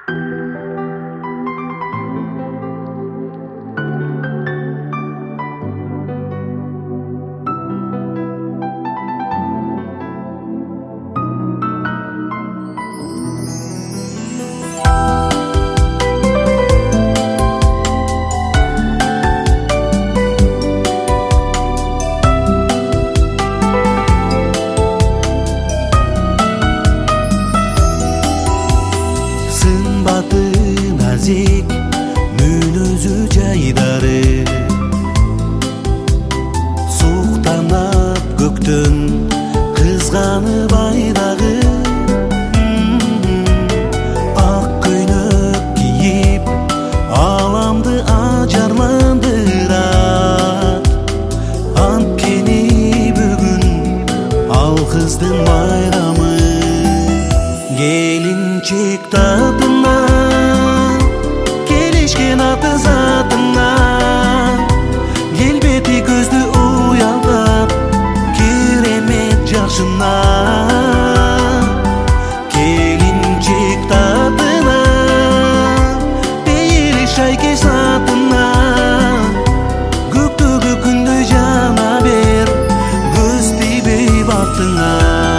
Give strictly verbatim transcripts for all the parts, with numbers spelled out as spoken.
Nazik мүнөзү жайдары суктанып көктөн кызганып айдагы ак көйнөк кийип аламды ажарландырат анткени бүгүн ал кыздын байрамы келинчек татына аты затына келбети көздү уялтат керемет жашына келинчек татына пейили шайке сатына көктөгү күндөй жана бер көз тийбей бактыңа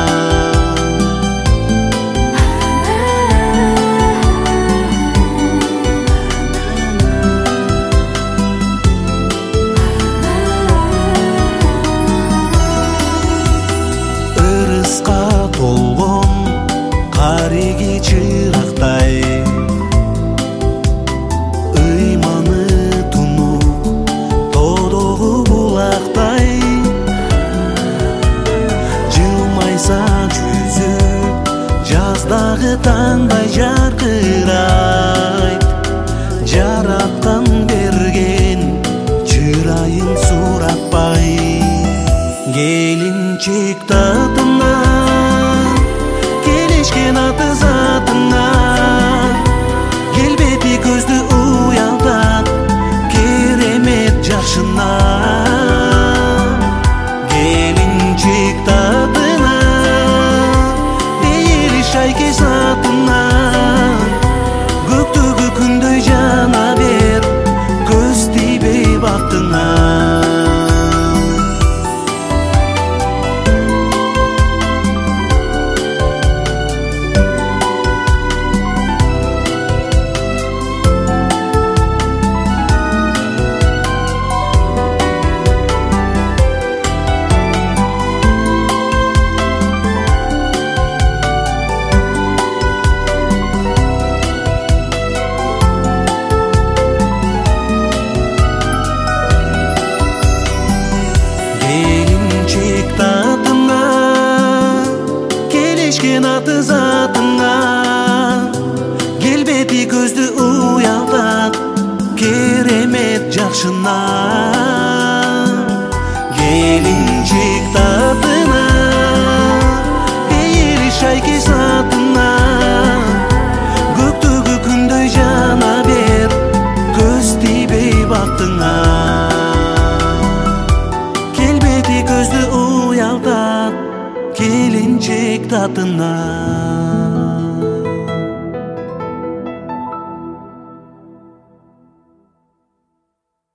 толгон кариги чырактай ыйманы тунук тодогу булактай жылмайса жүзү жаздагы таңдай жаркырайт жараткан берген чырайын суратпай келинчек татына келишкен аты затына келбети көздү уялтат керемет жашына келинчек татына пейили шайке сатына көктөгү күндөй жана бер көз тийбей бактыңа аты затына келбети көздү уялтат керемет жашына келинчек татына пейили шайке сатына көктөгү күндөй жана бер көз тийбей бактыңа келбети көздү уялтат келинчек татына